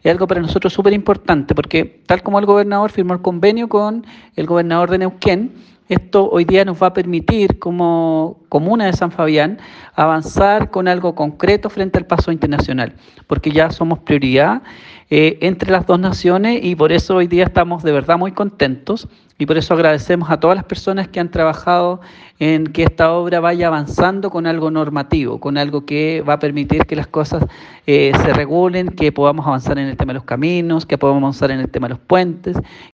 es algo para nosotros súper importante, porque tal como el gobernador firmó el convenio con el gobernador de Neuquén, esto hoy día nos va a permitir, como comuna de San Fabián, avanzar con algo concreto frente al paso internacional, porque ya somos prioridad entre las dos naciones y por eso hoy día estamos de verdad muy contentos y por eso agradecemos a todas las personas que han trabajado en que esta obra vaya avanzando con algo normativo, con algo que va a permitir que las cosas se regulen, que podamos avanzar en el tema de los caminos, que podamos avanzar en el tema de los puentes